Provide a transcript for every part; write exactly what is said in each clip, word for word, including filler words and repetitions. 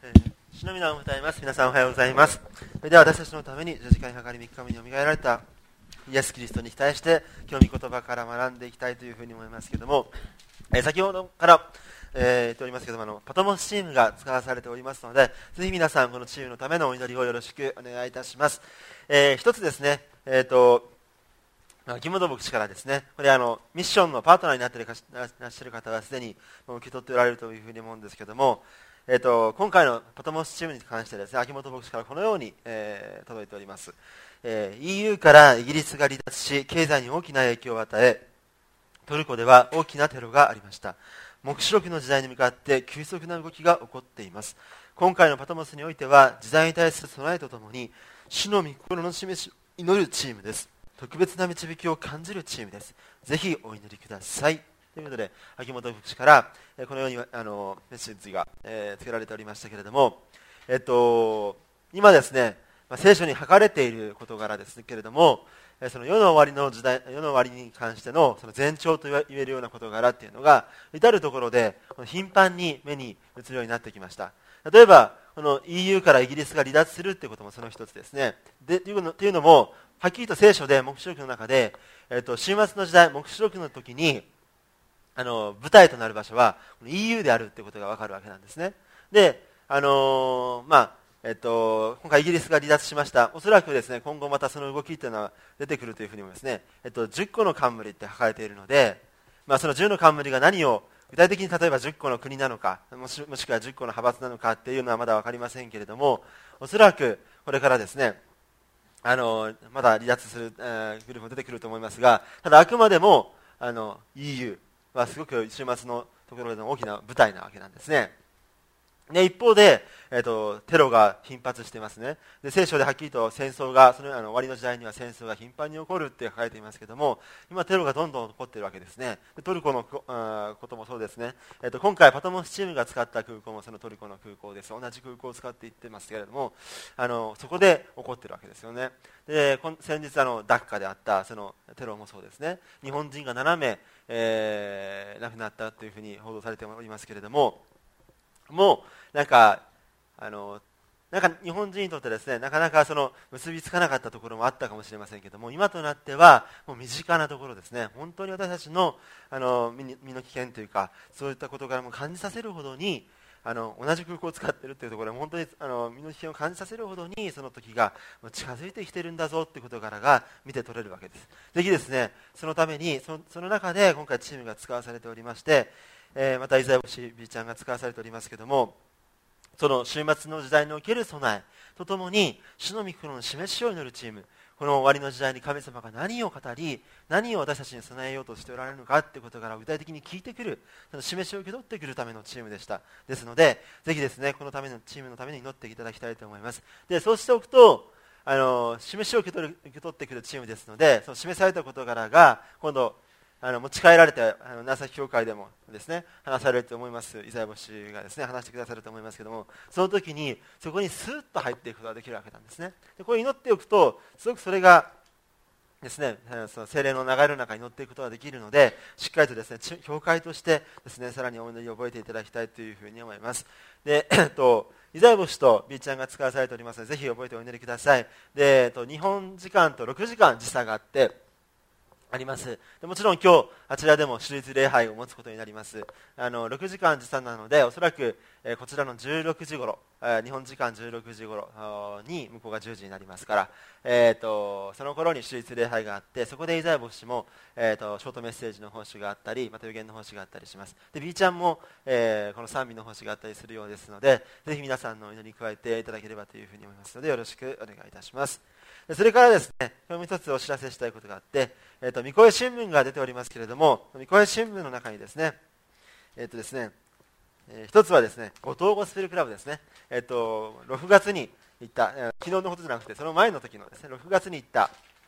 えー、主の皆を歌います。皆さんおはようございます。それでは私たちのために十字架にかかりみっかめによみがえられたイエス・キリストに対して今日御言葉から学んでいきたいというふうに思いますけども、えー、先ほどから、えー、言っておりますけども、あのパトモスチームが使わされておりますので、ぜひ皆さんこのチームのためのお祈りをよろしくお願いいたします。えー、一つですね、えーと木本牧師からですね、これあのミッションのパートナーになっていらっしゃる方はすでに受け取っておられるというふうに思うんですけども、えー、と今回のパトモスチームに関してですね、秋元牧師からこのように、えー、届いております、えー、イーユー からイギリスが離脱し経済に大きな影響を与え、トルコでは大きなテロがありました。黙示録の時代に向かって急速な動きが起こっています。今回のパトモスにおいては時代に対する備えとともに主の御心の示しを祈るチームです。特別な導きを感じるチームです。ぜひお祈りくださいということで、秋元牧師からこのようにあのメッセージが、えー、つけられておりましたけれども、えっと、今ですね、まあ、聖書に書かれている事柄ですけれども、その世の終わりの時代、世の終わりに関してのその前兆と言えるような事柄っていうのが至るところで頻繁に目に映るようになってきました。例えばこの イーユー からイギリスが離脱するということもその一つですね。でというの、というのもはっきりと聖書で黙示録の中で、えっと、終末の時代、黙示録の時にあの舞台となる場所は イーユー であるということが分かるわけなんですね。で、あのー、まあえっと、今回イギリスが離脱しました。おそらくですね、今後またその動きというのは出てくるというふうに思いますね。えっと、じゅっこの冠って書かれているので、まあ、そのじゅうの冠が何を具体的に例えばじゅっこの国なのか、もし、もしくはじゅっこの派閥なのかっていうのはまだ分かりませんけれども、おそらくこれからですね、あのまだ離脱する、えー、グループも出てくると思いますが、ただあくまでもあの イーユー はすごく週末のところでの大きな舞台なわけなんですね。で一方で、えーと、テロが頻発していますね。で聖書ではっきりと戦争がそのあの終わりの時代には戦争が頻繁に起こるって書かれていますけれども、今テロがどんどん起こっているわけですね。でトルコのこあこともそうですね、えーと、今回パトモスチームが使った空港もそのトルコの空港です。同じ空港を使っていってますけれども、あのそこで起こっているわけですよね。で先日あのダッカであったそのテロもそうですね。日本人がななめい、えー、亡くなったというふうに報道されておりますけれども、もうなんかあのなんか日本人にとってですね、なかなかその結びつかなかったところもあったかもしれませんけども、今となってはもう身近なところですね。本当に私たちのあの身の危険というか、そういった事柄も感じさせるほどに、あの同じ空港を使っているというところで本当にあの身の危険を感じさせるほどにその時が近づいてきているんだぞという事柄が見て取れるわけです。ぜひですね、そのために そ, その中で今回チームが使わされておりまして、えー、またイザヤ牧師 B ちゃんが使わされておりますけれども、その終末の時代における備えとともに主の御心の示しを祈るチーム、この終わりの時代に神様が何を語り、何を私たちに備えようとしておられるのかということから具体的に聞いてくる、その示しを受け取ってくるためのチームでした。ですのでぜひですね、このためのチームのために祈っていただきたいと思います。でそうしておくと、あの示しを受け取る、受け取ってくるチームですので、その示された事柄が今度あの持ち帰られて、あの長崎教会でもですね話されると思います。イザヤ牧師がですね話してくださると思いますけども、その時にそこにスーッと入っていくことができるわけなんですね。でこれ祈っておくとすごくそれがですね、その聖霊の流れの中に乗っていくことができるので、しっかりとですね教会としてですねさらにお祈りを覚えていただきたいというふうに思います。で、えっとイザヤ牧師と B ちゃんが使わされておりますので、ぜひ覚えてお祈りください。で、えっと日本時間とろくじかん時差があってあります。でもちろん今日あちらでも主日礼拝を持つことになります。あのろくじかん時差なので、おそらく、えー、こちらのじゅうろくじ頃、えー、日本時間じゅうろくじ頃に向こうがじゅうじになりますから、えー、とその頃に主日礼拝があって、そこでイザヤ牧師も、えー、とショートメッセージの奉仕があったり、また予言の奉仕があったりします。で B ちゃんも、えー、この賛美の奉仕があったりするようですので、ぜひ皆さんのお祈りに加えていただければというふうに思いますので、よろしくお願いいたします。それからですね、もう一つお知らせしたいことがあって、えーと、御声新聞が出ておりますけれども、御声新聞の中にですね、えーとですね、えー、一つはですね、後藤ゴスペルクラブですね、えーと、ろくがつに行った、えー、昨日のことじゃなくて、その前の時のですね、ろくがつに行った、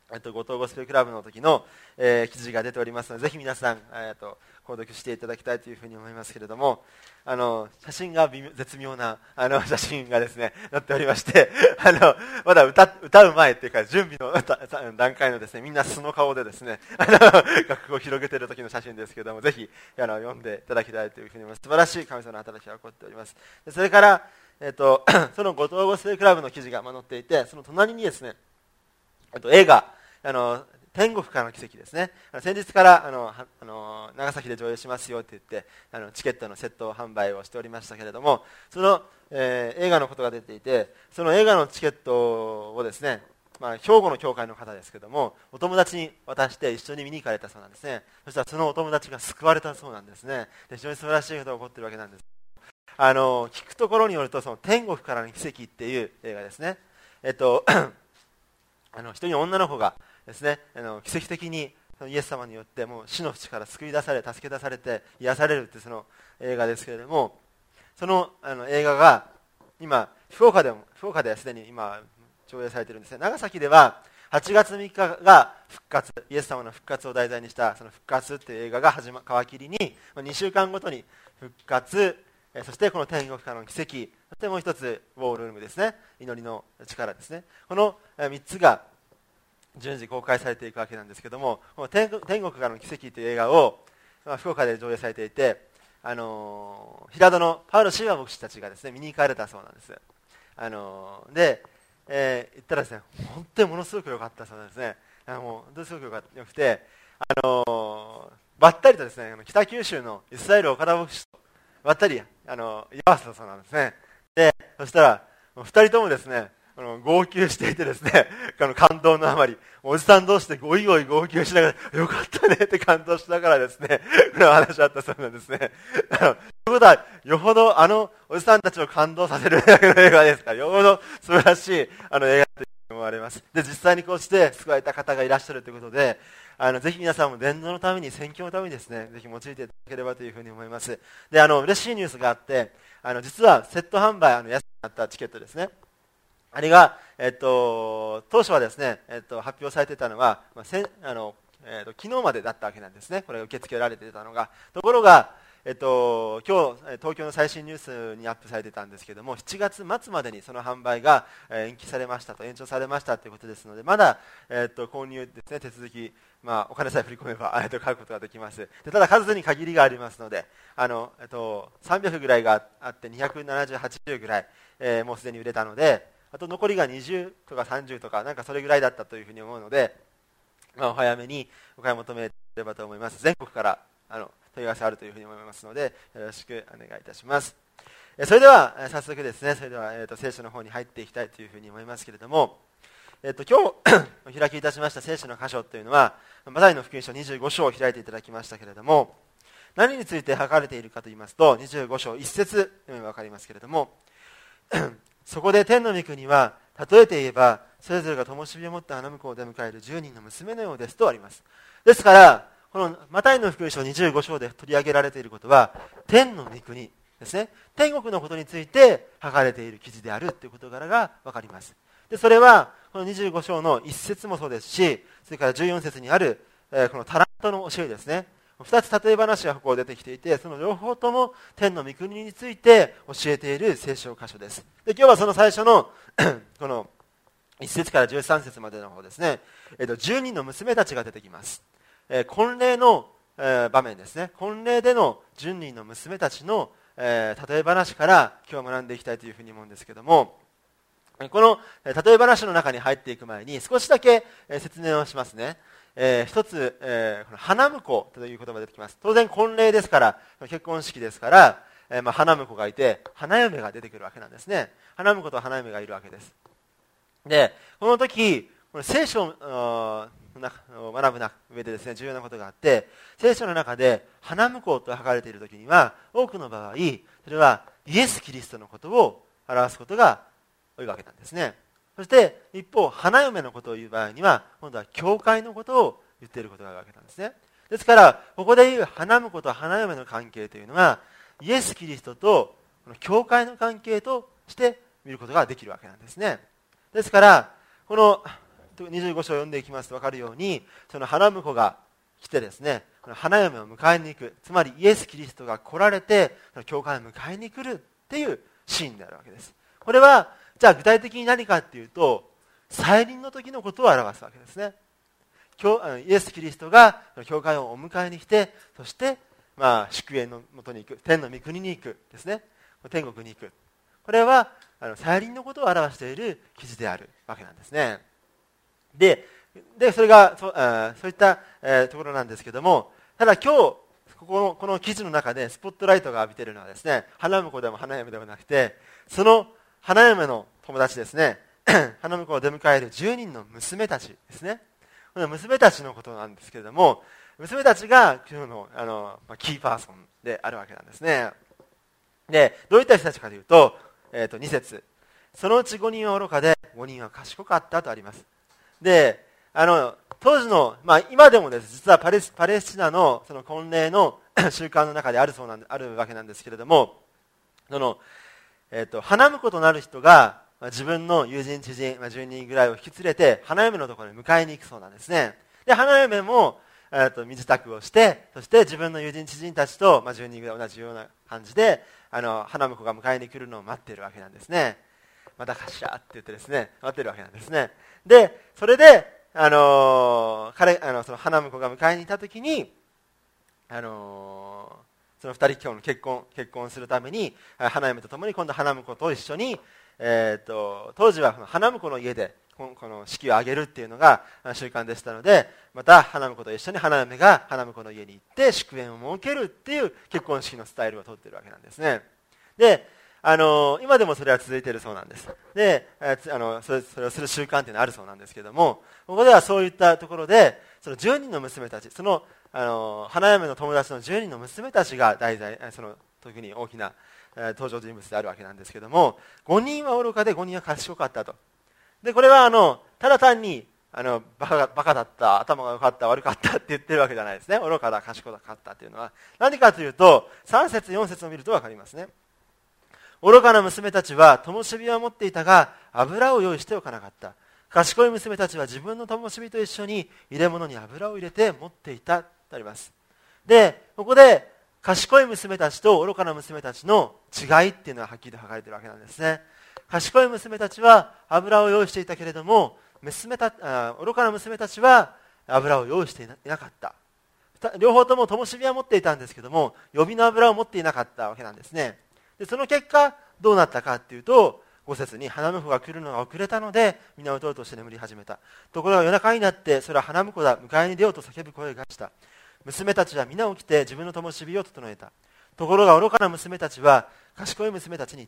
えっと、後藤ゴスペルクラブの時の、えー、記事が出ておりますので、ぜひ皆さん、えっと、購読していただきたいというふうに思いますけれども、あの写真が微妙絶妙なあの写真がですね載っておりましてあのまだ 歌, 歌う前っていうか準備の段階のですねみんな素の顔でですねあの楽譜を広げている時の写真ですけれども、ぜひあの読んでいただきたいというふうに思います。素晴らしい神様の働きが起こっております。でそれから、えっと、その後藤ゴスペルクラブの記事が載っていて、その隣にですね、えっと、映画あの天国からの奇跡ですね。先日からあのあの長崎で上映しますよと言ってあのチケットのセット販売をしておりましたけれども、その、えー、映画のことが出ていて、その映画のチケットをですね、まあ、兵庫の教会の方ですけれども、お友達に渡して一緒に見に行かれたそうなんですね。そしたらそのお友達が救われたそうなんですね。で非常に素晴らしいことが起こっているわけなんです。あの聞くところによると、その天国からの奇跡っていう映画ですね。えっとあの一人の女の子がですね、あの奇跡的にイエス様によってもう死の淵から救い出され、助け出されて癒されるってその映画ですけれども、その、あの映画が今福岡でも福岡ではすでに今上映されているんですね。長崎でははちがつみっかが復活、イエス様の復活を題材にしたその復活っていう映画が始ま皮切りににしゅうかんごとに復活、そしてこの天国からの奇跡、そしてもう一つウォールームですね、祈りの力ですね、このみっつが順次公開されていくわけなんですけども、この 天, 天国からの奇跡という映画を、まあ、福岡で上映されていて、あのー、平戸のパウロ・シーワ牧師たちがですね見に行かれたそうなんです。あのー、で、えー、行ったらですね、本当にものすごく良かったそうなんですね。あのもう本当にすごく良くて、あのー、ばったりとですね、北九州のイスラエル岡田牧師とばったり、あのー、居合わせたそうなんですね。で、そしたらふたりともですね、あの号泣していてですね、あの感動のあまり、おじさん同士でゴイゴイ号泣しながら、よかったねって感動しながらですね、この話あったそうなんですね。あのということは、よほどあのおじさんたちを感動させる映画ですから、よほど素晴らしいあの映画と思われます。で、実際にこうして救われた方がいらっしゃるということで、あのぜひ皆さんも伝道のために、宣教のためにですね、ぜひ用いていただければというふうに思います。で、あの嬉しいニュースがあって、あの実はセット販売、あの安くなったチケットですね。あれが、えっと、当初はですね、えっと、発表されていたのは、まあ、せあのえっと、昨日までだったわけなんですね。これが受け付けられていたのが。ところが、えっと、今日、東京の最新ニュースにアップされていたんですけれども、しちがつ末までにその販売が延期されましたと、延長されましたということですので、まだ、えっと、購入ですね、手続き、まあ、お金さえ振り込めば、えっと、買うことができます。でただ、数に限りがありますので、あの、えっと、さんびゃくぐらいがあって、にひゃくななじゅうはちぐらい、えー、もうすでに売れたので、あと残りがにじゅうとかさんじゅうとか、なんかそれぐらいだったというふうに思うので、まあ、お早めにお買い求めればと思います。全国からあの問い合わせあるというふうに思いますので、よろしくお願いいたします。えそれでは早速ですね、それでは、えー、と聖書の方に入っていきたいというふうに思いますけれども、えー、と今日お開きいたしました聖書の箇所というのは、マタイの福音書にじゅうご章を開いていただきましたけれども、何について書かれているかといいますと、にじゅうご章いっ節読めば分かりますけれども、そこで天の御国は例えて言えば、それぞれが灯火を持った穴向こうを出迎えるじゅうにんの娘のようですとあります。ですからこのマタイの福音書にじゅうご章で取り上げられていることは、天の御国ですね、天国のことについて書かれている記事であるという事柄が分かります。でそれはこのにじゅうご章のいっ節もそうですし、それからじゅうよん節にある、えー、このタラントの教えですね、ふたつ例え話がここ出てきていて、その両方とも天の御国について教えている聖書箇所です。で今日はその最初のこのいっ節からじゅうさん節までの方ですね、えー、とじゅうにんの娘たちが出てきます。えー、婚礼の、えー、場面ですね。婚礼でのじゅうにんの娘たちの、えー、例え話から今日は学んでいきたいというふうに思うんですけども、この例え話の中に入っていく前に少しだけ説明をしますね。えー、一つ、えー、この花婿という言葉が出てきます。当然婚礼ですから、結婚式ですから、えーまあ、花婿がいて花嫁が出てくるわけなんですね。花婿と花嫁がいるわけです。でこの時この聖書を学ぶ上でですね、重要なことがあって、聖書の中で花婿と書かれている時には多くの場合それはイエス・キリストのことを表すことが多いわけなんですね。そして一方花嫁のことを言う場合には今度は教会のことを言っていることがあるわけなんですね。ですからここで言う花婿と花嫁の関係というのはイエス・キリストとこの教会の関係として見ることができるわけなんですね。ですからこのにじゅうご章を読んでいきますと分かるように、その花婿が来てですね、花嫁を迎えに行く、つまりイエス・キリストが来られて教会を迎えに来るっていうシーンであるわけです。これはじゃあ具体的に何かっていうと、再臨の時のことを表すわけですね。イエス・キリストが教会をお迎えに来て、そしてまあ祝宴のもとに行く、天の御国に行くですね、天国に行く、これはあの再臨のことを表している記事であるわけなんですね。で、でそれが そ, あそういった、えー、ところなんですけども、ただ今日ここ の, この記事の中でスポットライトが浴びているのはですね、花婿でも花嫁でもなくて、その花嫁の友達ですね、花婿を出迎えるじゅうにんの娘たちですね。この娘たちのことなんですけれども、娘たちが今日の、あのキーパーソンであるわけなんですね。で、どういった人たちかというと、えー、とに節、そのうちごにんは愚かでごにんは賢かったとあります。で、あの当時の、まあ、今でもです、実はパレス、パレスチナのその婚礼の習慣の中であるそうなんあるわけなんですけれども、その、えー、と花婿となる人がまあ、自分の友人知人、まあ、じゅうにんぐらいを引き連れて花嫁のところに迎えに行くそうなんですね。で、花嫁も、えー、と身支度をして、そして自分の友人知人たちと、まあ、じゅうにんぐらい同じような感じで、あの花婿が迎えに来るのを待っているわけなんですね。またかしらって言ってですね、待っているわけなんですね。で、それで、あのー、彼あのその花婿が迎えにいたときに、あのー、そのふたり今日の結婚結婚するために、花嫁と共に今度花婿と一緒に、えー、と当時は花婿の家でこの式を挙げるっていうのが習慣でしたので、また花婿と一緒に花嫁が花婿の家に行って祝宴を設けるっていう結婚式のスタイルをとっているわけなんですね。で、あの今でもそれは続いているそうなんです。で、あのそれ、それをする習慣っていうのはあるそうなんですけども、ここではそういったところでそのじゅうにんの娘たち、その、あの花嫁の友達のじゅうにんの娘たちが題材、その特に大きな登場人物であるわけなんですけども、ごにんは愚かでごにんは賢かったと。で、これはあのただ単にあのバカ、バカだった、頭が良かった、悪かったって言ってるわけじゃないですね。愚かだ、賢かったっていうのは何かというと、さん節よん節を見ると分かりますね。愚かな娘たちは灯火は持っていたが油を用意しておかなかった。賢い娘たちは自分の灯火と一緒に入れ物に油を入れて持っていたとあります。で、ここで賢い娘たちと愚かな娘たちの違いっていうのははっきりと書かれているわけなんですね。賢い娘たちは油を用意していたけれども、娘たあ愚かな娘たちは油を用意してい な, いなかった。両方とも灯火は持っていたんですけども、予備の油を持っていなかったわけなんですね。で、その結果どうなったかっていうと、ご節に花婿が来るのが遅れたので皆を取るとして眠り始めた。ところが夜中になって、それは花婿だ、迎えに出ようと叫ぶ声がした。娘たちは皆起きて自分の灯火を整えた。ところが愚かな娘たちは賢い娘たちに言った。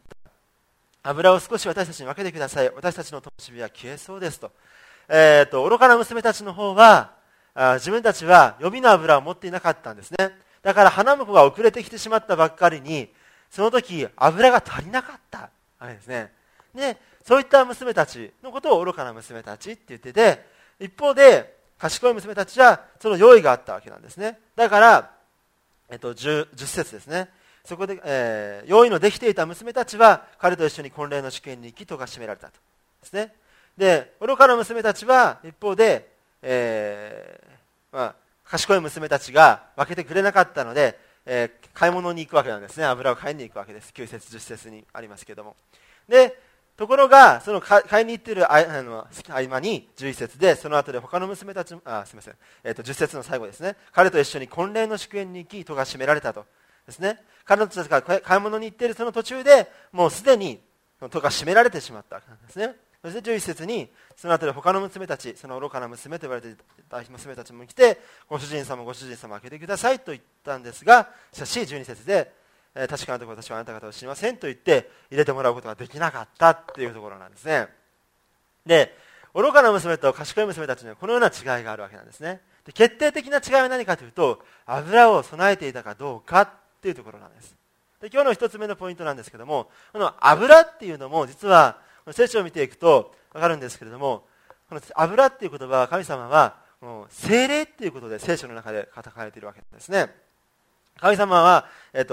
油を少し私たちに分けてください。私たちの灯火は消えそうですと。えー、と愚かな娘たちの方はあ自分たちは予備の油を持っていなかったんですね。だから花婿が遅れてきてしまったばっかりに、その時油が足りなかったわけですね。で、そういった娘たちのことを愚かな娘たちって言ってて、一方で賢い娘たちはその用意があったわけなんですね。だから、えっと、10, 10節ですね。そこで、えー、用意のできていた娘たちは彼と一緒に婚礼の祝宴に行き戸が閉められたとですね。で、愚かな娘たちは一方で、えーまあ、賢い娘たちが分けてくれなかったので、えー、買い物に行くわけなんですね。油を買いに行くわけです。きゅう節じゅっ節にありますけども。で、ところがその買いに行っている合間にじゅういち節で、その後で他の娘たちも、あ、すみません、えーと、じゅっ節の最後ですね。彼と一緒に婚礼の祝宴に行き戸が閉められたとですね。彼女たちが買い物に行っているその途中でもうすでに戸が閉められてしまったわけなんですね。そしてじゅういち節に、その後で他の娘たち、その愚かな娘と言われていた娘たちも来て、ご主人様ご主人様開けてくださいと言ったんですが、しかしじゅうに節で、えー、確かなところ私はあなた方を知りませんと言って入れてもらうことができなかったっていうところなんですね。で、愚かな娘と賢い娘たちにはこのような違いがあるわけなんですね。で、決定的な違いは何かというと、油を備えていたかどうかっていうところなんです。で、今日の一つ目のポイントなんですけども、この油っていうのも実は聖書を見ていくと分かるんですけれども、この油っていう言葉は神様は聖霊っていうことで聖書の中で書かれているわけですね。神様は、えっと、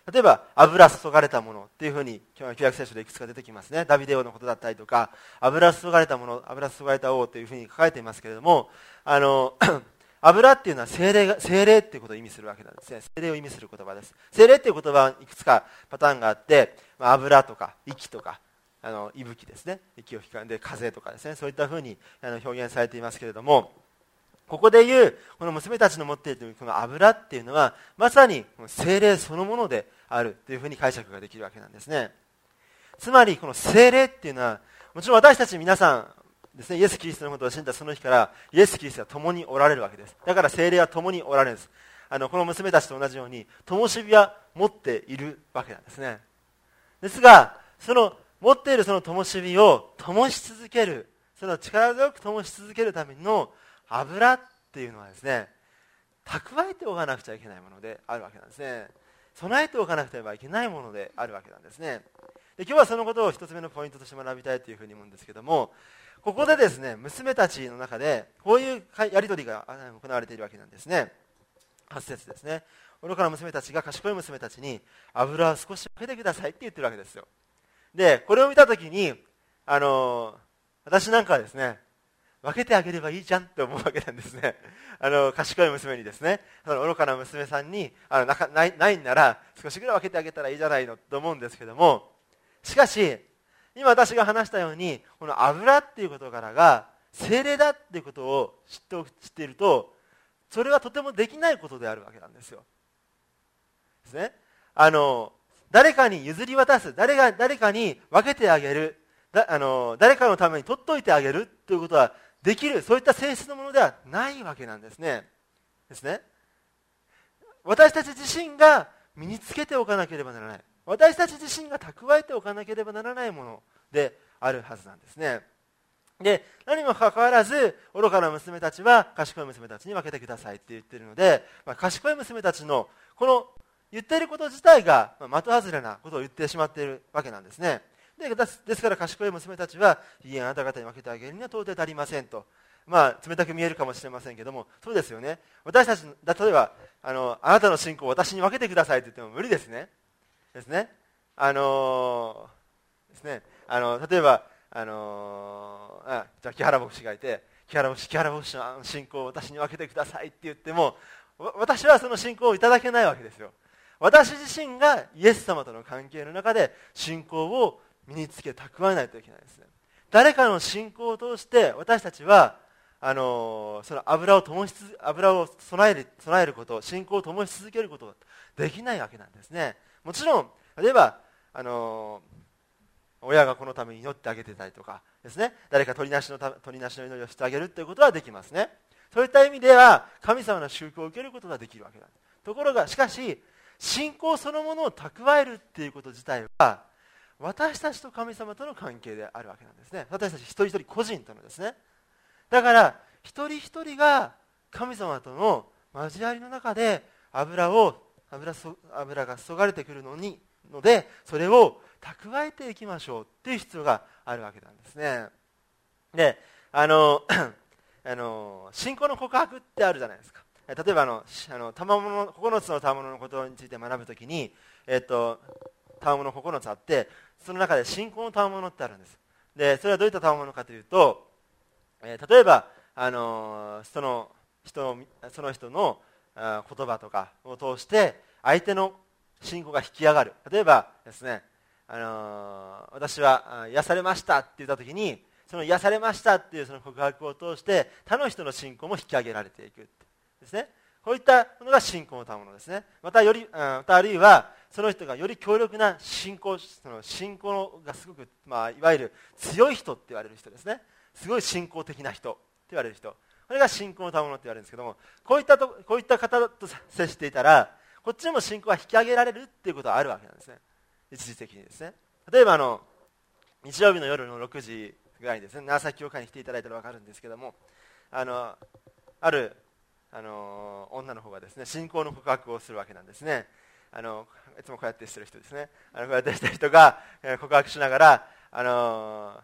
例えば油注がれたものっていうふうに旧約聖書でいくつか出てきますね。ダビデ王のことだったりとか、油注がれたもの、油注がれた王というふうに書かれていますけれども、あの油っていうのは精霊が、精霊っていうことを意味するわけなんですね。精霊を意味する言葉です。精霊っていう言葉はいくつかパターンがあって、まあ、油とか息とか、あの息吹ですね。息を吹かんで風とかですね。そういったふうにあの表現されていますけれども、ここで言う、この娘たちの持っているこの油っていうのは、まさに精霊そのものであるというふうに解釈ができるわけなんですね。つまり、この精霊っていうのは、もちろん私たち皆さんですね、イエス・キリストのことを信じたその日から、イエス・キリストは共におられるわけです。だから精霊は共におられるんです。あの、この娘たちと同じように、灯火は持っているわけなんですね。ですが、その持っているその灯火を灯し続ける、その力強く灯し続けるための油っていうのはですね、蓄えておかなくちゃいけないものであるわけなんですね。備えておかなくてはいけないものであるわけなんですね。で、今日はそのことを一つ目のポイントとして学びたいというふうに思うんですけども、ここでですね、娘たちの中でこういうやり取りが行われているわけなんですね。はち節ですね。愚かな娘たちが賢い娘たちに油を少しかけてくださいって言ってるわけですよ。で、これを見たときに、あの私なんかはですね、分けてあげればいいじゃんって思うわけなんですね。あの賢い娘にですね、その愚かな娘さんにあのなかないないんなら少しぐらい分けてあげたらいいじゃないのと思うんですけども、しかし今私が話したように、この油っていう事柄が聖霊だっていうことを知ってお知っていると、それはとてもできないことであるわけなんですよ。ですね。あの誰かに譲り渡す、誰が誰かに分けてあげる、だあの誰かのために取っといてあげるということはできる、そういった性質のものではないわけなんですね。ですね。私たち自身が身につけておかなければならない。私たち自身が蓄えておかなければならないものであるはずなんですね。で、何もかかわらず、愚かな娘たちは賢い娘たちに分けてくださいって言っているので、まあ、賢い娘たちのこの言っていること自体が、まあ、的外れなことを言ってしまっているわけなんですね。で、ですから賢い娘たちは、いいえ、あなた方に分けてあげるには到底足りませんと。まあ、冷たく見えるかもしれませんけども、そうですよね。私たち、例えば、あの、あなたの信仰を私に分けてくださいと言っても無理ですね。ですね。あのー、ですね。あの、例えば、あのー、あ、じゃあ木原牧師がいて、木原牧師、木原牧師の信仰を私に分けてくださいって言っても、私はその信仰をいただけないわけですよ。私自身がイエス様との関係の中で信仰を身につけ蓄えないといけないですね。誰かの信仰を通して私たちはあのー、その油を灯し油を備える備えること、信仰を灯し続けることができないわけなんですね。もちろん例えばあのー、親がこのために祈ってあげてたりとかですね、誰か取りなしのた取りなしの祈りをしてあげるということはできますね。そういった意味では神様の祝福を受けることができるわけなんです。ところがしかし信仰そのものを蓄えるっていうこと自体は私たちと神様との関係であるわけなんですね。私たち一人一人個人とのですね。だから一人一人が神様との交わりの中で油を 油, そ油が注がれてくるのにので、それを蓄えていきましょうっていう必要があるわけなんですね。で、あのあの信仰の告白ってあるじゃないですか。例えばあのあの賜物ここのつの賜物のことについて学ぶときに、えっと賜物ここのつあって、その中で信仰の賜物ってあるんです。で、それはどういった賜物かというと、えー、例えばあのその人のその人のあ言葉とかを通して相手の信仰が引き上がる。例えばですね、あの私は癒されましたって言ったときに、その癒されましたっていうその告白を通して他の人の信仰も引き上げられていくですね。こういったものが信仰の賜物ですね。またより、またあるいはその人がより強力な信仰、その信仰がすごく、まあ、いわゆる強い人って言われる人ですね。すごい信仰的な人って言われる人。これが信仰の賜物って言われるんですけども、こういったとこういった方と接していたら、こっちにも信仰が引き上げられるっていうことはあるわけなんですね。一時的にですね。例えばあの日曜日の夜のろくじぐらいにですね、長崎教会に来ていただいたら分かるんですけども、あのあるあの女の方がですね、信仰の告白をするわけなんですね。あのいつもこうやってしてる人ですね。あのこうやってしてる人が告白しながら、あの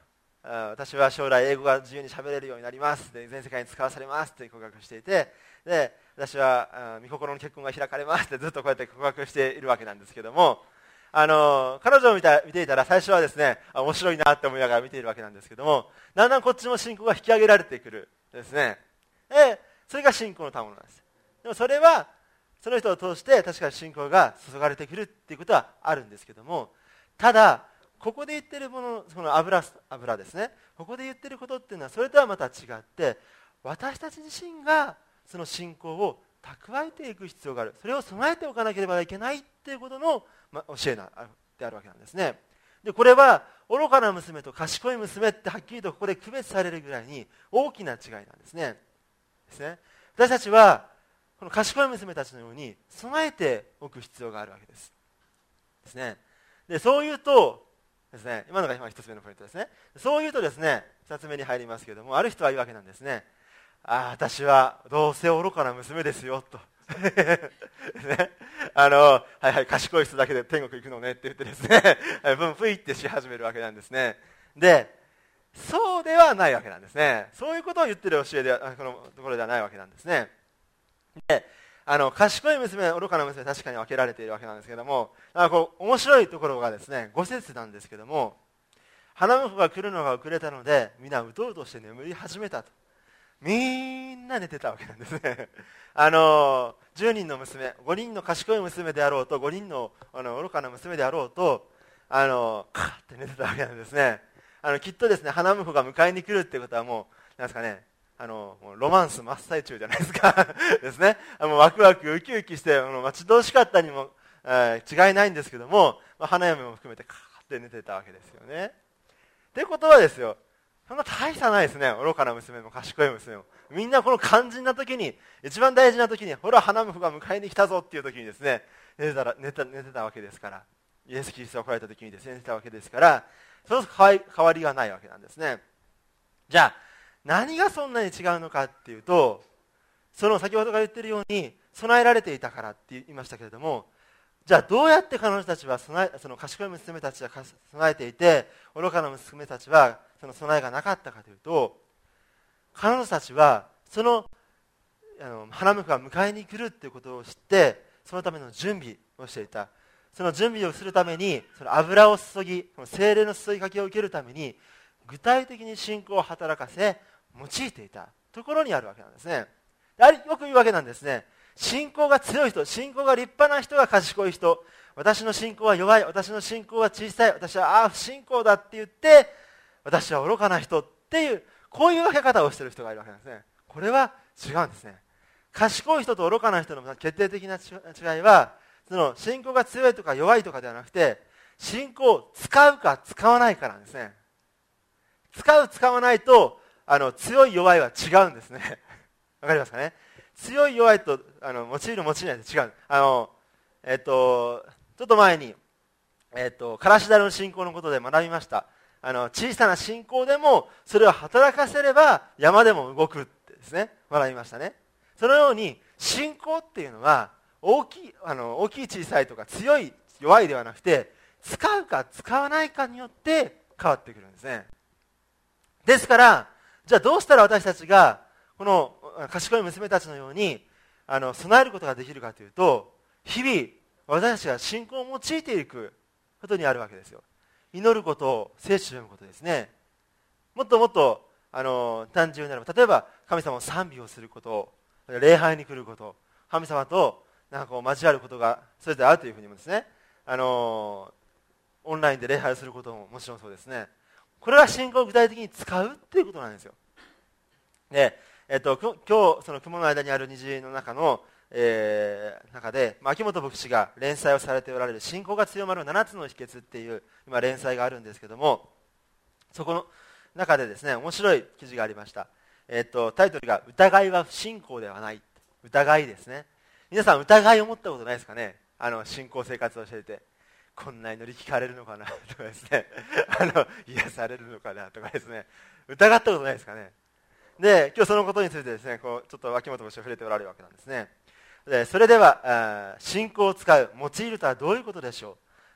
私は将来英語が自由に喋れるようになりますで全世界に使わされますと告白していて、で私は御心の結婚が開かれますってずっとこうやって告白しているわけなんですけども、あの彼女を見た見ていたら最初はですね面白いなって思いながら見ているわけなんですけども、だんだんこっちも信仰が引き上げられてくるですね。でそれが信仰の賜物なんです。でもそれはその人を通して確かに信仰が注がれてくるっていうことはあるんですけども、ただここで言ってるもの、その油、油ですね、ここで言ってることっていうのはそれとはまた違って、私たち自身がその信仰を蓄えていく必要がある、それを備えておかなければいけないっていうことの、ま、教えであるわけなんですね。でこれは愚かな娘と賢い娘ってはっきりとここで区別されるぐらいに大きな違いなんですね。ですね。私たちはこの賢い娘たちのように備えておく必要があるわけです。ですね。でそういうとですね、今のが今一つ目のポイントですね。そう言うとですね、二つ目に入りますけれども、ある人は言うわけなんですね。ああ、私はどうせ愚かな娘ですよと。ね、あのはいはい賢い人だけで天国行くのねって言ってですね、ブンプイってし始めるわけなんですね。で、そうではないわけなんですね。そういうことを言ってる教えではこのところではないわけなんですね。で、あの賢い娘、愚かな娘は確かに分けられているわけなんですけども、あこう面白いところがですね、ご節なんですけども、花婿が来るのが遅れたので、皆うとうとして眠り始めたと。みんな寝てたわけなんですね。あのじゅうにんの娘、ごにんの賢い娘であろうと、ごにんの、あの愚かな娘であろうと、あのカーって寝てたわけなんですね。あのきっとですね、花婿が迎えに来るっていうことはもう、なんですかね、あのもうロマンス真っ最中じゃないですかですね。もうワクワクウキウキしてもう待ち遠しかったにも、えー、違いないんですけども、まあ、花嫁も含めてカーって寝てたわけですよね。ってことはですよ、そんな大差ないですね。愚かな娘も賢い娘もみんなこの肝心な時に、一番大事な時に、ほら花婿が迎えに来たぞっていう時にですね、寝てたら寝た寝てたわけですから、イエス・キリストが来られた時にですね寝てたわけですから、その変わりがないわけなんですね。じゃあ何がそんなに違うのかっていうと、その先ほどが言っているように備えられていたからって言いましたけれども、じゃあどうやって彼女たちは備え、その賢い娘たちは備えていて、愚かな娘たちはその備えがなかったかというと、彼女たちはそのあの花婿が迎えに来るっていうことを知って、そのための準備をしていた。その準備をするために、その油を注ぎ、この聖霊の注ぎかけを受けるために具体的に信仰を働かせ用いていたところにあるわけなんですね。よく言うわけなんですね。信仰が強い人、信仰が立派な人が賢い人、私の信仰は弱い、私の信仰は小さい、私はああ不信仰だって言って、私は愚かな人っていう、こういう分け方をしている人がいるわけなんですね。これは違うんですね。賢い人と愚かな人の決定的な違いは、その信仰が強いとか弱いとかではなくて、信仰を使うか使わないかなんですね。使う使わないと、あの強い弱いは違うんですね。わかりますかね。強い弱いとあの用いる用いないと違う。あのえっとちょっと前に、えっとからしだれの信仰のことで学びました。あの小さな信仰でもそれを働かせれば山でも動くってですね、学びましたね。そのように信仰っていうのは大きいあの大きい小さいとか強い弱いではなくて、使うか使わないかによって変わってくるんですね。ですからじゃあどうしたら私たちがこの賢い娘たちのようにあの備えることができるかというと、日々私たちが信仰を用いていくことにあるわけですよ。祈ること、聖書を読むことですね。もっともっとあの単純になれば、例えば神様を賛美をすること、礼拝に来ること、神様となんかこう交わることがそれぞれあるというふうにもですね、あのオンラインで礼拝をすることももちろんそうですね。これは信仰を具体的に使うっていうことなんですよ。で、えっと、今日その雲の間にある虹の中の、えー、中で、まあ、秋元牧師が連載をされておられる信仰が強まるななつの秘訣っていう今連載があるんですけども、そこの中でですね面白い記事がありました。えっと、タイトルが疑いは不信仰ではない。疑いですね。皆さん疑いを持ったことないですかね。あの信仰生活をしていて、こんなに乗り聞かれるのかなとかですね、あの癒されるのかなとかですね、疑ったことないですかね。で、今日そのことについてですね、こうちょっと秋元牧師が触れておられるわけなんですね。で、それでは信仰を使う、用いるとはどういうことでしょう。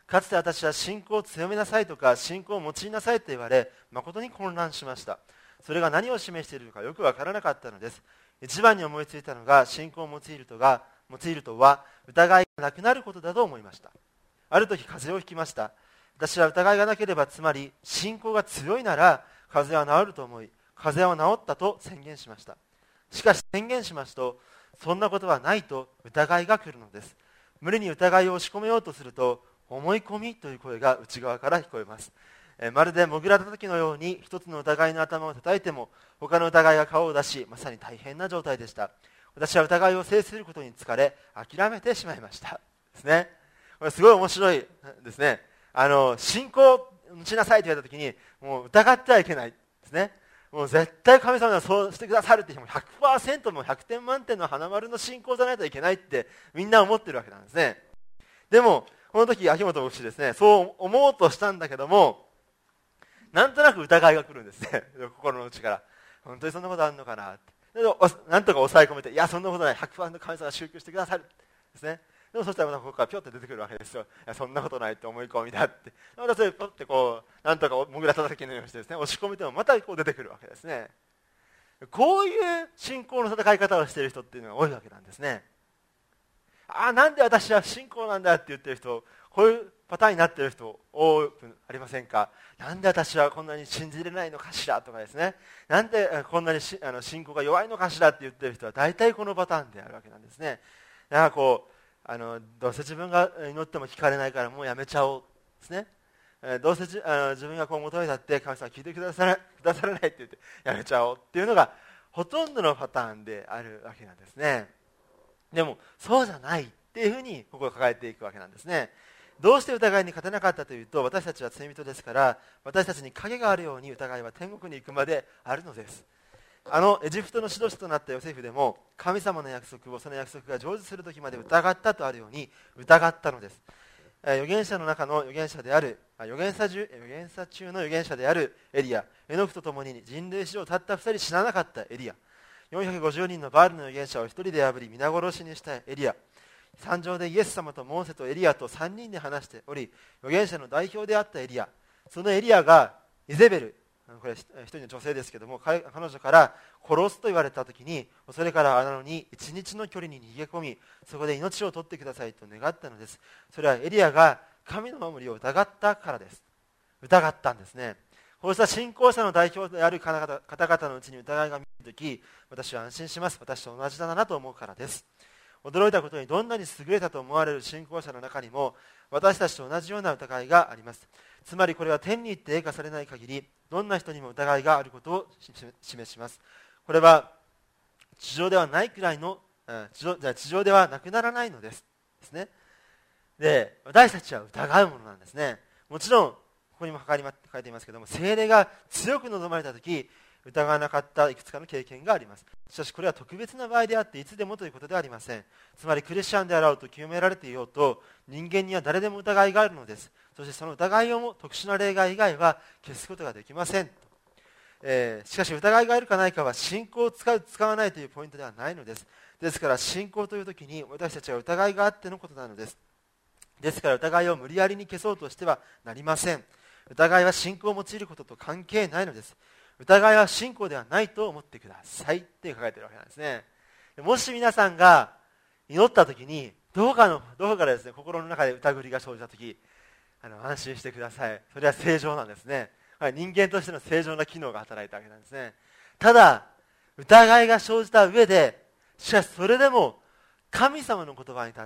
かつて私は信仰を強めなさいとか信仰を用いなさいと言われ、誠に混乱しました。それが何を示しているのかよくわからなかったのです。一番に思いついたのが、信仰を用いるとが用いるとは疑いがなくなることだと思いました。ある時風邪をひきました。私は疑いがなければ、つまり信仰が強いなら風邪は治ると思い、風邪は治ったと宣言しました。しかし宣言しますと、そんなことはないと疑いが来るのです。無理に疑いを押し込めようとすると、思い込みという声が内側から聞こえます。えまるで潜られた時のように、一つの疑いの頭を叩いても他の疑いが顔を出し、まさに大変な状態でした。私は疑いを制することに疲れ、諦めてしまいましたですね。これすごい面白いですね。あの信仰をしなさいと言われた時に、もう疑ってはいけないですね。もう絶対神様がそうしてくださるって、ひゃくパーセント もひゃくてん満点の花丸の信仰じゃないといけないってみんな思ってるわけなんですね。でもこの時秋元牧師ですね、そう思うとしたんだけども、なんとなく疑いが来るんですね。心の内から、本当にそんなことあるのかなって。でもなんとか抑え込めて、いやそんなことない、ひゃくパーセント 神様が祝福してくださるですね。でもそしたらまたここからピョって出てくるわけですよ。いやそんなことないって思い込みだって。またそれポッてこうなんとか潜らた時のようにしてですね、押し込めてもまたこう出てくるわけですね。こういう信仰の戦い方をしている人っていうのが多いわけなんですね。ああ、なんで私は信仰なんだって言ってる人、こういうパターンになっている人多くありませんか。なんで私はこんなに信じれないのかしらとかですね、なんでこんなにしあの信仰が弱いのかしらって言ってる人は大体このパターンであるわけなんですね。だからこうあのどうせ自分が祈っても聞かれないからもうやめちゃおうですね。どうせじあの自分がこう求めたって神様は聞いてくださらくださらないって言ってやめちゃおうっていうのがほとんどのパターンであるわけなんですね。でもそうじゃないっていうふうにここを抱えていくわけなんですね。どうして疑いに勝てなかったというと、私たちは罪人ですから、私たちに影があるように疑いは天国に行くまであるのです。あのエジプトの指導者となったヨセフでも、神様の約束をその約束が成就する時まで疑ったとあるように疑ったのです。預言者の中の預言者である預言者中預言者中の預言者であるエリア、エノクと共に人類史上たったふたり死ななかったエリア、よんひゃくごじゅうにんのバールの預言者を一人で破り皆殺しにしたエリア、山上でイエス様とモーセとエリアとさんにんで話しており、預言者の代表であったエリア、そのエリアがイゼベル、これ一人の女性ですけども、彼女から殺すと言われたときに、それからなのに一日の距離に逃げ込み、そこで命を取ってくださいと願ったのです。それはエリアが神の守りを疑ったからです。疑ったんですね。こうした信仰者の代表である方々のうちに疑いが見えるとき、私は安心します。私と同じだなと思うからです。驚いたことに、どんなに優れたと思われる信仰者の中にも私たちと同じような疑いがあります。つまりこれは天に行って映画されない限り、どんな人にも疑いがあることを示します。これは地上ではないくらいの地上、じゃあ地上ではなくならないのですですね。で、私たちは疑うものなんですね。もちろんここにも書いていますけども、聖霊が強く望まれたとき疑わなかったいくつかの経験があります。しかしこれは特別な場合であって、いつでもということではありません。つまりクリスチャンであろうと清められていようと、人間には誰でも疑いがあるのです。そしてその疑いをも特殊な例外以外は消すことができませんと、えー、しかし疑いがあるかないかは信仰を使う使わないというポイントではないのです。ですから信仰という時に私たちは疑いがあってのことなのです。ですから疑いを無理やりに消そうとしてはなりません。疑いは信仰を用いることと関係ないのです。疑いは信仰ではないと思ってくださいって書かれているわけなんですね。もし皆さんが祈った時にどこかのどこからですね、心の中で疑りが生じた時、あの安心してください。それは正常なんですね。人間としての正常な機能が働いたわけなんですね。ただ疑いが生じた上で、しかしそれでも神様の言葉に立って、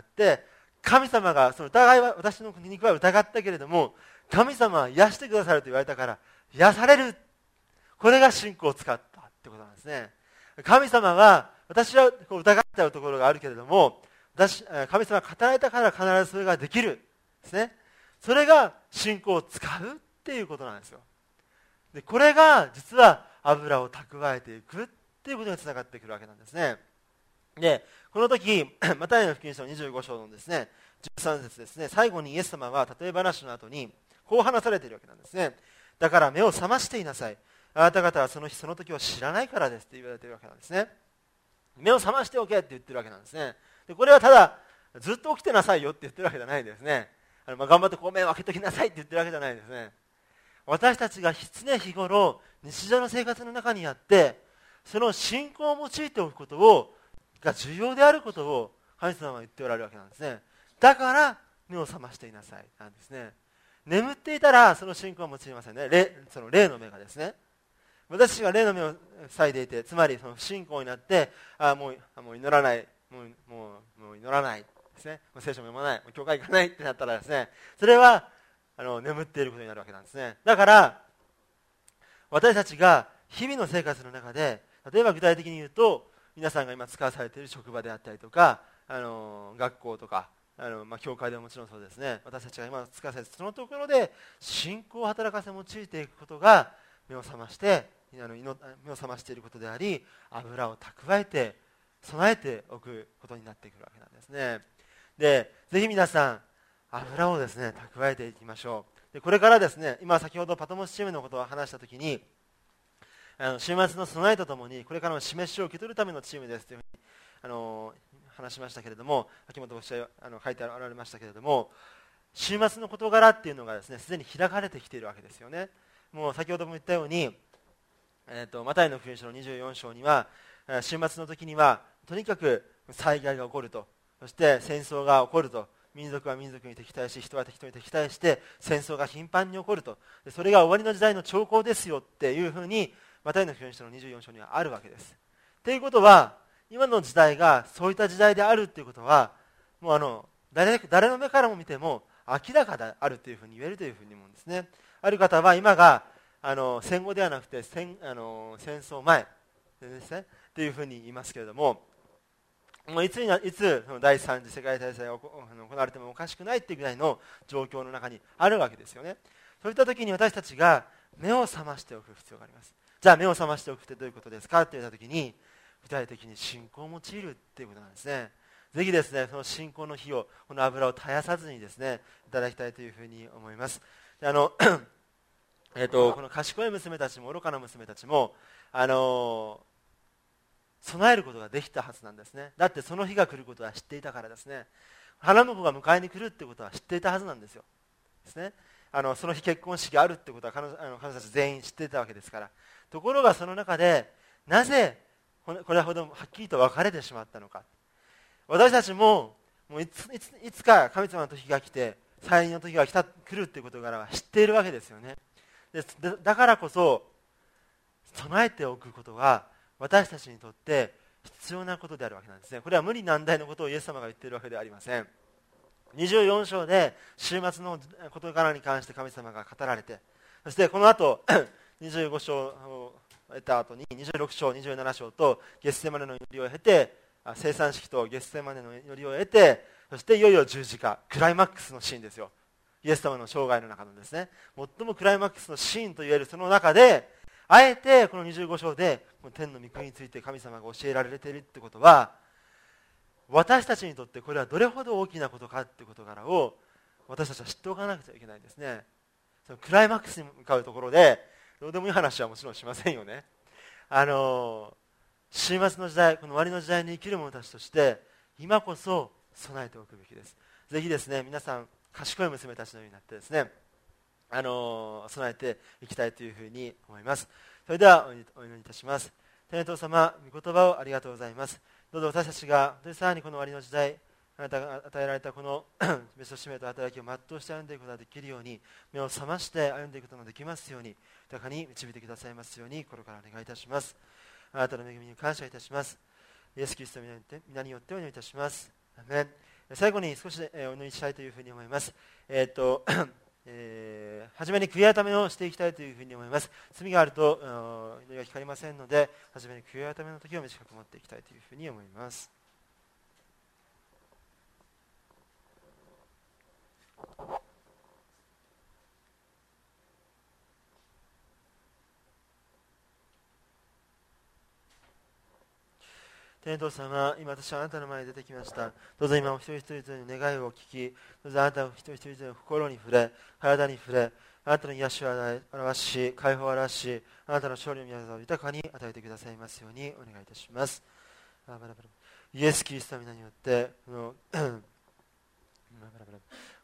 神様がその疑いは、私の肉は疑ったけれども神様は癒してくださると言われたから癒される、これが信仰を使ったってことなんですね。神様は、私はこう疑っちゃうところがあるけれども、私神様が語られたから必ずそれができるですね。それが信仰を使うっていうことなんですよ。でこれが実は油を蓄えていくっていうことにつながってくるわけなんですね。でこの時マタイの福音書のにじゅうご章のですねじゅうさん節ですね、最後にイエス様は例え話の後にこう話されているわけなんですね。だから目を覚ましていなさい、あなた方はその日その時を知らないからですって言われているわけなんですね。目を覚ましておけって言ってるわけなんですね。でこれはただずっと起きてなさいよって言ってるわけじゃないんですね。 あの、まあ、頑張って米を分けときなさいって言ってるわけじゃないですね。私たちが常日頃日常の生活の中にあって、その信仰を用いておくことをが重要であることを神様は言っておられるわけなんですね。だから目を覚ましていなさいなんですね。眠っていたらその信仰は用いませんね。霊、その霊の目がですね。私が霊の目を塞いでいて、つまりその不信仰になって、あもうもう祈らない、もうもうもう祈らないですね。もう聖書も読まない、もう教会行かないってなったらですね、それはあの眠っていることになるわけなんですね。だから私たちが日々の生活の中で、例えば具体的に言うと、皆さんが今使わされている職場であったりとか、あの学校とか、あのまあ、教会でももちろんそうですね。私たちが今使わされているそのところで信仰を働かせ用いていくことが目を覚ましてあの目を覚ましていることであり、油を蓄えて備えておくことになってくるわけなんですね。で、ぜひ皆さん油をですね蓄えていきましょう。で、これからですね、今先ほどパトモスチームのことを話したときに、あの週末の備えとともにこれからの示しを受け取るためのチームですというふうにあの話しましたけれども、秋元牧師はあの書いてあられましたけれども、週末の事柄っていうのがですねすでに開かれてきているわけですよね。もう先ほども言ったように、えー、とマタイの福音書のにじゅうよん章には、週末の時にはとにかく災害が起こると、そして戦争が起こると、民族は民族に敵対し、人は人に敵対して戦争が頻繁に起こると、でそれが終わりの時代の兆候ですよっていうふうにマタイの福音書のにじゅうよん章にはあるわけです。ということは、今の時代がそういった時代であるということは、もうあの 誰, 誰の目からも見ても明らかであるというふうに言えるというふうに思うんですね。ある方は今があの戦後ではなくて 戦, あの戦争前ですねというふうに言いますけれども、もういつにいつその第三次世界大戦が行われてもおかしくないというぐらいの状況の中にあるわけですよね。そういった時に私たちが目を覚ましておく必要があります。じゃあ目を覚ましておくってどういうことですかって言った時に、具体的に信仰を用いるっていうことなんですね。ぜひですね、その信仰の火を、この油を絶やさずにですね、いただきたいというふうに思います。であのえー、とこの賢い娘たちも愚かな娘たちも、あのー、備えることができたはずなんですね。だってその日が来ることは知っていたからですね。花婿が迎えに来るってことは知っていたはずなんですよ。ですね。あのその日結婚式があるってことは彼女、あの彼女たち全員知っていたわけですから。ところがその中でなぜこれほどはっきりと分かれてしまったのか。私たちも、もういつ、いつ、いつか神様の時が来て再臨の時が来た来るっていうことからは知っているわけですよね。でだからこそ備えておくことが私たちにとって必要なことであるわけなんですね。これは無理難題のことをイエス様が言っているわけではありません。にじゅうよん章で週末の事柄に関して神様が語られて、そしてこの後にじゅうご章を得た後ににじゅうろく章にじゅうなな章とゲッセマネの祈りを経て、生産式とゲッセマネの祈りを得て、そしていよいよ十字架、クライマックスのシーンですよ。イエス様の生涯の中のですね、最もクライマックスのシーンといえるその中で、あえてこのにじゅうご章で天の御国について神様が教えられているということは、私たちにとってこれはどれほど大きなことかという事柄を私たちは知っておかなくちゃいけないですね。そのクライマックスに向かうところでどうでもいい話はもちろんしませんよね。あの週末の時代、この終わりの時代に生きる者たちとして今こそ備えておくべきです。ぜひですね、皆さん賢い娘たちのようになってですね、あの備えていきたいというふうに思います。それではお祈りいたします。天の父様、御言葉をありがとうございます。どうぞ私たちがさらにこの終わりの時代、あなたが与えられたこの別の使命と働きを全うして歩んでいくことができるように、目を覚まして歩んでいくことができますように、豊かに導いてくださいますように心からお願いいたします。あなたの恵みに感謝いたします。イエス・キリストの皆によってお祈りいたします。アメン。最後に少しお祈りしたいというふうに思います。えー、っとえー、初めに悔い改めをしていきたいというふうに思います。罪があると祈りが光りませんので、初めに悔い改めの時を短く持っていきたいというふうに思います。天の父様、今私はあなたの前に出てきました。どうぞ今お一人一人の願いを聞き、どうぞあなたの一人一人の心に触れ、体に触れ、あなたの癒しを表し、解放を表し、あなたの勝利の宮沢を豊かに与えてくださいますようにお願いいたします。イエス・キリストの皆によって、この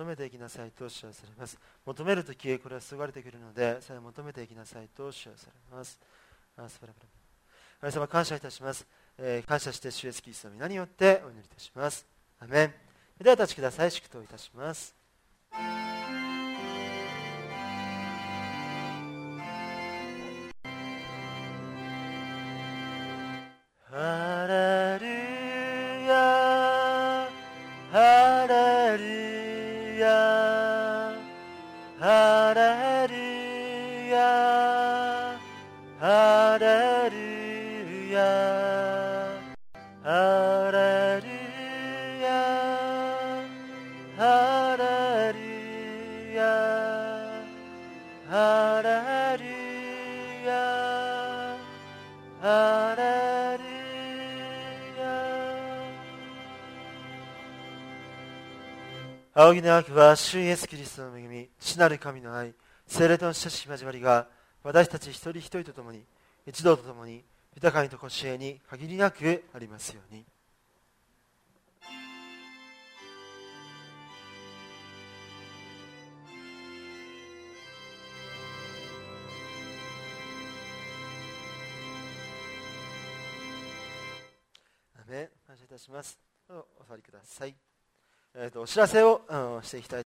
求めていきなさいと主はされます。求めるとき、これは注がれてくるので、さえ求めていきなさいと主はされます。あすばらばら神様、感謝いたします。えー、感謝して主イエスキリストの皆によってお祈りいたします。アメン。ではお立ちください。祝祷いたします。ハレルヤハレルヤハレルヤハレルヤハレルヤハレルヤハレルヤハレルヤ。仰ぎの悪は主イエスキリストの恵み、父なる神の愛、聖霊との親しき交わりが私たち一人一人と共に一同と共に豊かにとこしえに限りなくありますように。アメン。感謝いたします。お座りください。えーと、お知らせを、うん、していきたい